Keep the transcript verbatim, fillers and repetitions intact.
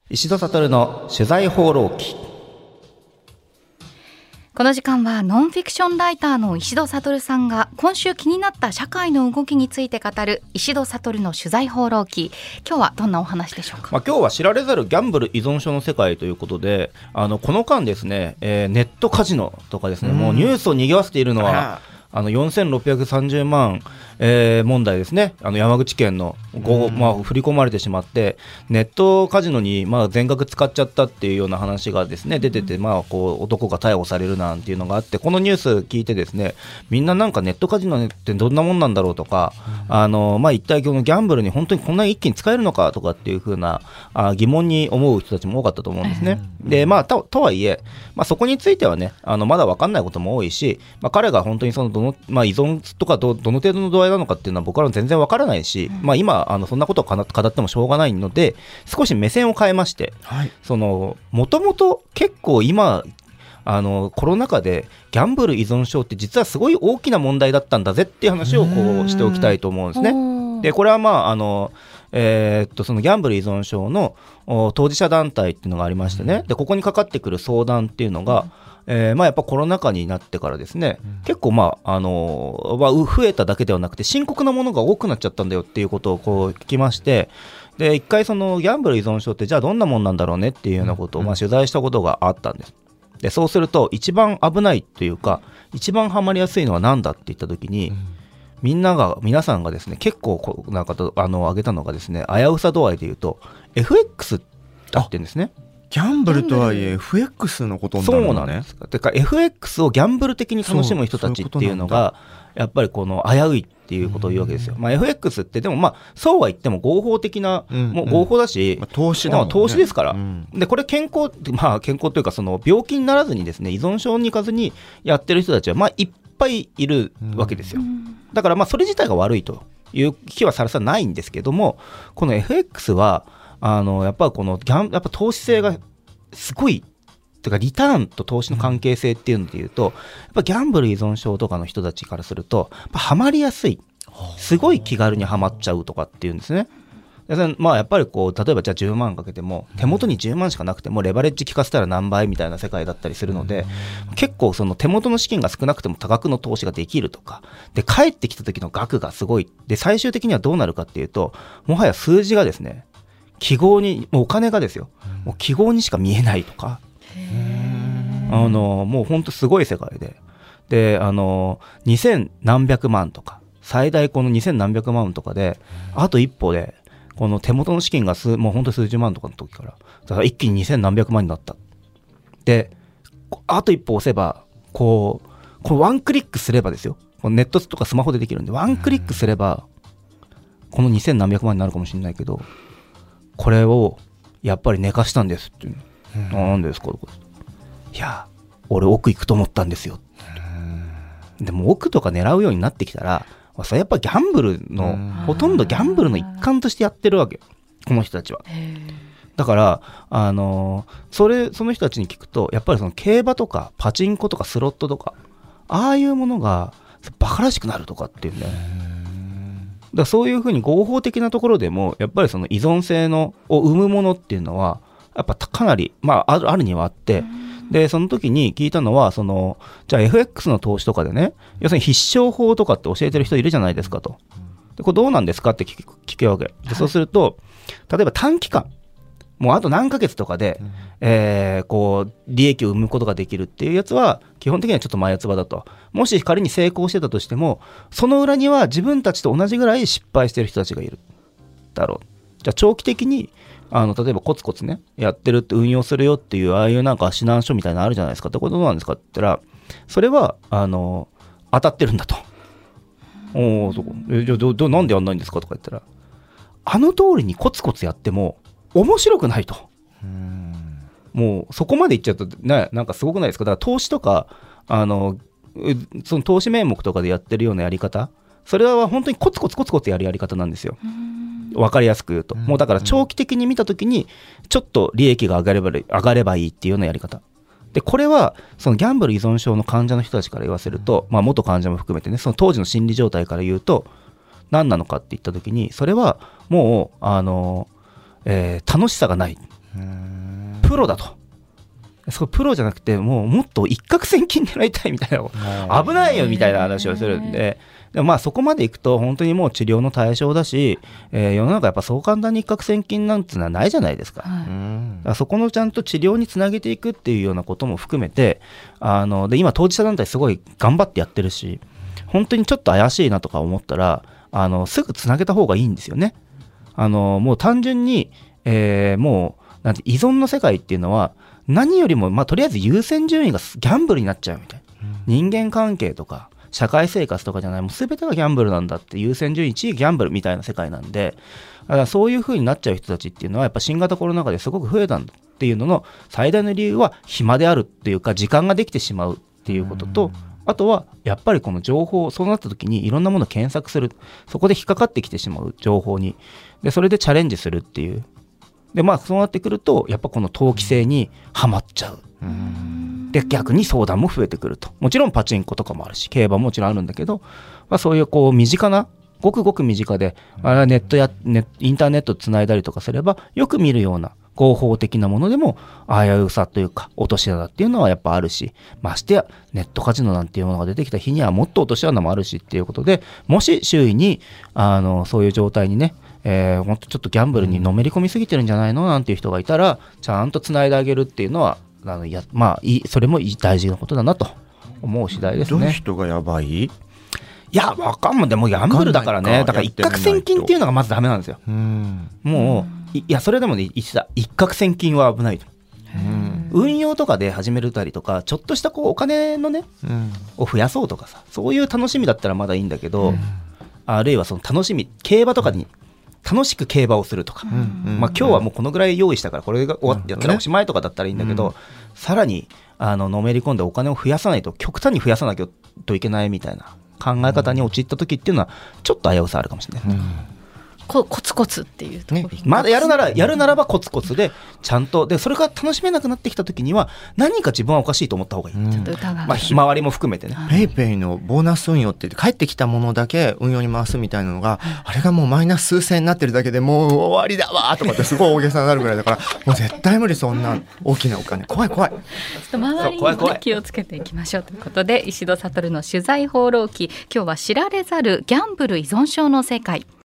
石戸悟の取材放浪記。 この時間はノンフィクションライターの石戸悟さんが今週気になった社会の動きについて語る石戸悟の取材放浪記。今日はどんなお話でしょうか。 まあ、今日は知られざるギャンブル依存症の世界ということで、あのこの間ですね、えー、ネットカジノとかですね、もうニュースを賑わせているのはあのよんせんろっぴゃくさんじゅうまん、えー、問題ですね。あの山口県のご、まあ、振り込まれてしまってネットカジノにまあ全額使っちゃったっていうような話がですね出てて、まあ、こう男が逮捕されるなんていうのがあって、このニュース聞いてですね、みんななんかネットカジノってどんなもんなんだろうとか、うん、あのまあ、一体このギャンブルに本当にこんな一気に使えるのかとかっていう風なあ疑問に思う人たちも多かったと思うんですね。で、まあ、と, とはいえ、まあ、そこについてはね、あのまだ分かんないことも多いし、まあ、彼が本当にそのどの、まあ、依存とか ど, どの程度の度合いなのかっていうのは僕らは全然分からないし、うん、まあ、今あのそんなことを語ってもしょうがないので、少し目線を変えまして、はい、そのもともと結構今あのコロナ禍でギャンブル依存症って実はすごい大きな問題だったんだぜっていう話をこうしておきたいと思うんですね。でこれはまああのえー、っとそのギャンブル依存症の当事者団体っていうのがありましてね、でここにかかってくる相談っていうのが、えーまあ、やっぱコロナ禍になってからですね、うん、結構、まああのー、増えただけではなくて深刻なものが多くなっちゃったんだよっていうことをこう聞きまして、で一回そのギャンブル依存症ってじゃあどんなもんなんだろうねっていうようなことをまあ取材したことがあったんです。でそうすると一番危ないというか一番ハマりやすいのは何だって言った時に、うん、みんなが皆さんがですね結構こうなんかとあの挙げたのがですね、危うさ度合いで言うと エフエックス だって言うんですね。 ギャンブルとはいえ エフエックス のことになるのね。 そうなんですか。てか エフエックス をギャンブル的に楽しむ人たちっていうのがやっぱりこの危ういっていうことを言うわけですよ。まあ、エフエックス ってでもまあそうは言っても合法的な、うんうん、もう合法だし、まあ、投資だもんね。まあ、投資ですから、うん、でこれ健康、まあ、健康というかその病気にならずにですね依存症に行かずにやってる人たちはまあいっぱいいるわけですよ。だからまあそれ自体が悪いという気はさらさらないんですけども、この エフエックス はあのやっぱこのギャンやっぱ投資性がすごいというかリターンと投資の関係性っていうのでいうと、やっぱギャンブル依存症とかの人たちからするとやっぱハマりやすい、すごい気軽にはまっちゃうとかっていうんですね。まあやっぱりこう例えばじゃあじゅうまんかけても手元にじゅうまんしかなくてもレバレッジ効かせたら何倍みたいな世界だったりするので、結構その手元の資金が少なくても多額の投資ができるとかで、帰ってきた時の額がすごいで、最終的にはどうなるかっていうと、もはや数字がですね記号にもうお金がですよ、もう記号にしか見えないとか、あのもう本当すごい世界で、であのにせんなんびゃくまんとか最大このにせんなんびゃくまんとかで、あと一歩でこの手元の資金が数もう本当数十万とかの時からだから一気ににせんなんびゃくまんになった。であと一歩押せばこうこのワンクリックすればですよ、このネットとかスマホでできるんでワンクリックすればこのにせんなんびゃくまんになるかもしれないけど、これをやっぱり寝かしたんですっていう、うん、なんですか、いや俺奥行くと思ったんですよ。でも奥とか狙うようになってきたら、それやっぱギャンブルのほとんどギャンブルの一環としてやってるわけよ、この人たちは。だからあのそれその人たちに聞くと、やっぱりその競馬とかパチンコとかスロットとかああいうものがバカらしくなるとかっていうね。だからそういうふうに合法的なところでもやっぱりその依存性のを生むものっていうのはやっぱかなり、まあ、ある、あるにはあって、でその時に聞いたのは、そのじゃあ エフエックス の投資とかでね、要するに必勝法とかって教えてる人いるじゃないですかと。でこれどうなんですかって聞く、聞くわけで、そうすると例えば短期間もうあと何ヶ月とかで、うんえー、こう利益を生むことができるっていうやつは基本的にはちょっと前つばだと。もし仮に成功してたとしても、その裏には自分たちと同じぐらい失敗してる人たちがいるだろう。じゃあ長期的にあの例えばコツコツねやってるって運用するよっていう、ああいうなんか指南書みたいなのあるじゃないですかって、これどうなんですかって言ったら、それはあの当たってるんだと。おお、そこえじゃあどどなんでやんないんですかとか言ったら、あの通りにコツコツやっても面白くないと。うーん、もうそこまでいっちゃうとね、なんかすごくないですか。だから投資とかあのその投資名目とかでやってるようなやり方、それは本当にコツコツコツコツやるやり方なんですよ。分かりやすく言うと、もうだから長期的に見たときにちょっと利益が上がれば上がればいいっていうようなやり方で、これはそのギャンブル依存症の患者の人たちから言わせると、まあ、元患者も含めてね、その当時の心理状態から言うと何なのかって言ったときに、それはもうあの、えー、楽しさがない。うーんプロだと、そうプロじゃなくてもうもっと一攫千金狙いたいみたいな、危ないよみたいな話をするんで、でもまあそこまでいくと本当にもう治療の対象だし、えー、世の中やっぱそう簡単に一攫千金なんてのはないじゃないですか、はい、だからそこのちゃんと治療につなげていくっていうようなことも含めて、あので今当事者団体すごい頑張ってやってるし、本当にちょっと怪しいなとか思ったらあのすぐつなげた方がいいんですよね。あのもう単純に、えー、もうなんて依存の世界っていうのは何よりも、まあ、とりあえず優先順位がギャンブルになっちゃうみたいな、うん、人間関係とか社会生活とかじゃない、もう全てがギャンブルなんだって、優先順位いちいギャンブルみたいな世界なんで、だからそういう風になっちゃう人たちっていうのはやっぱ新型コロナ禍ですごく増えたんだっていうのの最大の理由は暇であるっていうか、時間ができてしまうっていうことと、うん、あとはやっぱりこの情報、そうなった時にいろんなものを検索する、そこで引っかかってきてしまう情報に、でそれでチャレンジするっていう、でまあそうなってくるとやっぱこの投機性にはまっちゃう、うん、で逆に相談も増えてくると。もちろんパチンコとかもあるし競馬ももちろんあるんだけど、まあ、そういうこう身近なごくごく身近で、あれはネットやネインターネットつないだりとかすればよく見るような合法的なものでも危うさというか落とし穴っていうのはやっぱあるし、ましてやネットカジノなんていうものが出てきた日にはもっと落とし穴もあるしっていうことで、もし周囲にあのそういう状態にね、えー、ほんとちょっとギャンブルにのめり込みすぎてるんじゃないのなんていう人がいたら、ちゃんとつないであげるっていうのはあのや、まあ、いいそれも大事なことだなと思う次第ですね。 どういう人がやばい？ いやわかんもんでもギャンブルだからね、だから一攫千金っていうのがまずダメなんですよ。うんもういやそれでもね一攫千金は危ないと。うん運用とかで始めるたりとか、ちょっとしたこうお金のね、うん、を増やそうとかさ、そういう楽しみだったらまだいいんだけど、うん、あるいはその楽しみ、競馬とかに楽しく競馬をするとか、うんまあ、今日はもうこのぐらい用意したからこれが終わってやったらおしまいとかだったらいいんだけど、うん、さらにあののめり込んでお金を増やさないと、極端に増やさなきゃといけないみたいな考え方に陥った時っていうのはちょっと危うさあるかもしれない、うんコツコツっていうところ、 ね、まだやるならやるならばコツコツでちゃんと、でそれが楽しめなくなってきた時には何か自分はおかしいと思った方がいい、うん、ちょっと疑う、まあ、ひまわりも含めてね、 ペイペイのボーナス運用って言って帰ってきたものだけ運用に回すみたいなのが、あれがもうマイナス数千円になってるだけでもう終わりだわとかってすごい大げさになるぐらいだからもう絶対無理、そんな大きなお金怖い怖い。ちょっと周りにも気をつけていきましょうということで、石戸悟の取材放浪記、今日は知られざるギャンブル依存症の世界。